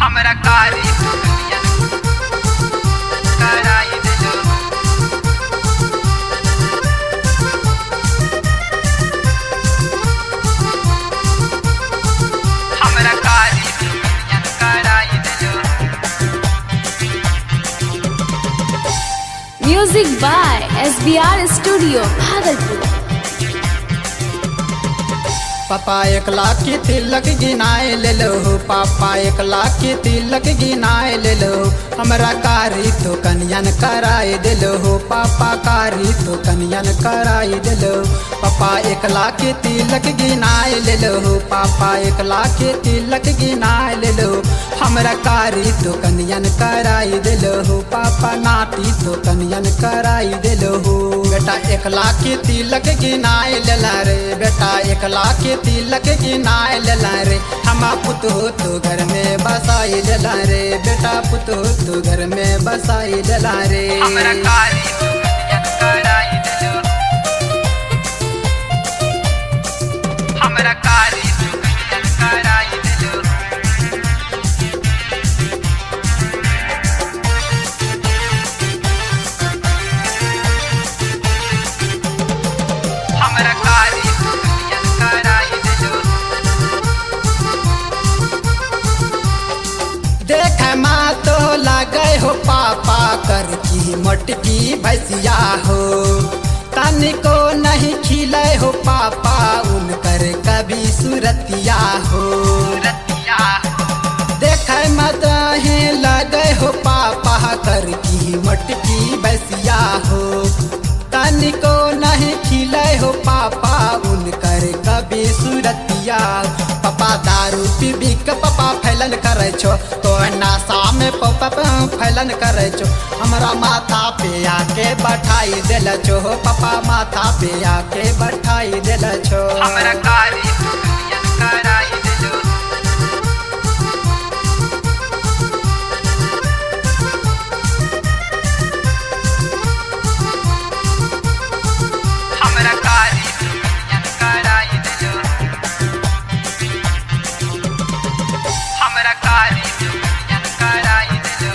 हमरा कारी कराई दिलो हमरा कारी कराई दिलो। Music by SBR Studio, Bhagalpur. पापा 1 लाख की तिलक गिनाए ले लो, पापा 1 लाख की तिलक गिनाए ले लो। हमरा कारी तो कन्यन कराए दिलो, पापा कारी तो कन्यन कराए दिलो। पापा 1 लाख की तिलक गिनाए ले लो, पापा 1 लाख की तिलक गिनाए ले लो। हमरा कारी तो कन्यन कराए दिलो, पापा नाटी तो कन्यन कराए दिलो। बेटा 1 लाख की तिलक गिनाए लेला रे, बेटा 1 लाख की तिलक गिनाए लेला रे। हमा पुत हो तो घर में बसाई लेला रे, बेटा पुत हो तो घर में बसाई लेला रे। हमरा कारी कराई दिलो हमरा कारी कराई दिलो हमरा कारी कराई दिलो। देख माँ तो लगे हो पापा कर की मटकी भैसिया हो, तनिको नहीं खिले हो पापा उनकर कभी सूरतिया हो। रतिया देख मत ही लगे हो पापा कर की मटकी भैसिया हो, तनिको नहीं खिले हो पापा उनकर कभी सूरतिया। पापा दारू पी के पापा फैलन करे छो, तो नशा में पापा फैलन करे छो। हमरा माथा पे आके बैठाई दिल छो, पापा माथा पे आके बैठाई दिल छो। हमरा कारी कराई दिलो हमरा कारी कराई दिलो हमरा कारी कराई दिलो।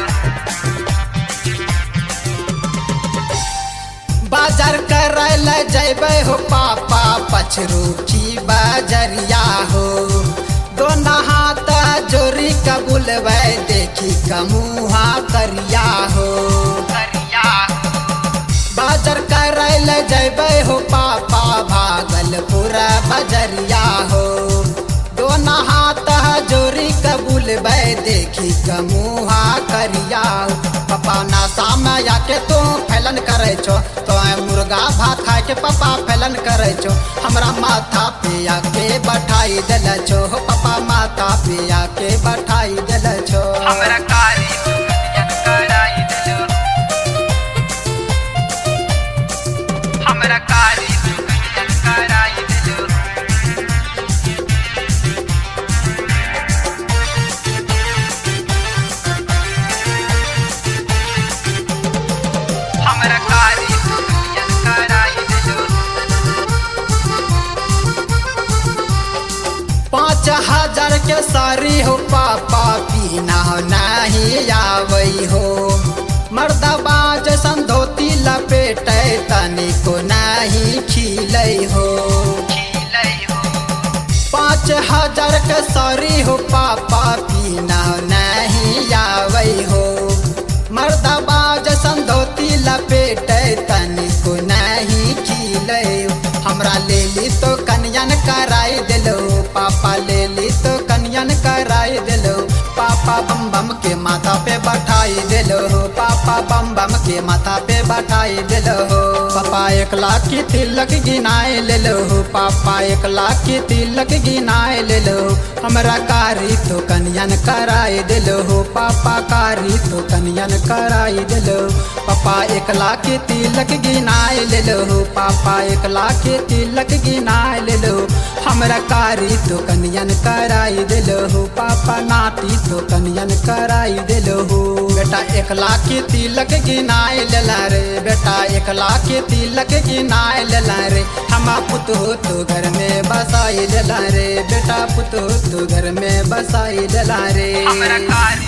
बाजार करे ले जैबे हो पापा पछरूखी बाजरिया हो, दोनों हाथ जोरी कबूलबे देखी कमुहा करिया हो। करिया बाजार करे ले जैबे हो पापा भागलपुर बजरिया हो, दोनों हाथ जोरी कबूलबे देखी कमुहा करिया। पापा नशा में आके तो फैलन करे छो, तो मुर्गा भात खाए के पापा फैलन करे छो। हमरा माथा पे आके बैठाई दिल छो, पापा माथा पे आके बैठाई दिल छो। हमरा कारी कराई दिलो हमरा कारी कराई दिलो हमरा कारी कराई दिलो 5000 के सारी हो पापा पीना नहीं आवई हो, मर्दबा जैसन धोती लपेटे तनिको नहीं खिले हो। खिलै हो 5000 के सारी हो पापा पीना नहीं आवई हो, मर्दबा जैसन धोती लपेटे तनिको नहीं खिले हो। हमरा ले ली तो कन्यन कराई दिलो, पापा ले ली तो कन्यन कराई दिलो। पापा बम बम के माथा पे बैठाई दिलो, पापा बम बम के माथा पे बैठाई दिलो। पापा 1 लाख की तिलक गिनाए ले लो, पापा 1 लाख की तिलक गिनाए ले लो। हमरा कारी तो कन्यन कराई दिलो, पापा कारी तो कन्यन कराई दिलो। पापा 1 लाख की तिलक गिनाए ले लो, पापा 1 लाख की तिलक गिनाए ले लो। हमरा कारी तो कन्यन कराई दिलो, पापा नाटी तो कन्यन कराई दिलो। बेटा 1 लाख की तिलक गिनाए लेला रे, बेटा 1 लाख की तिलक गिनाए लेला रे। हमा पुत हो तो घर में बसाई लेला रे, बेटा पुत हो तो घर में बसाई लेला रे। हमरा कारी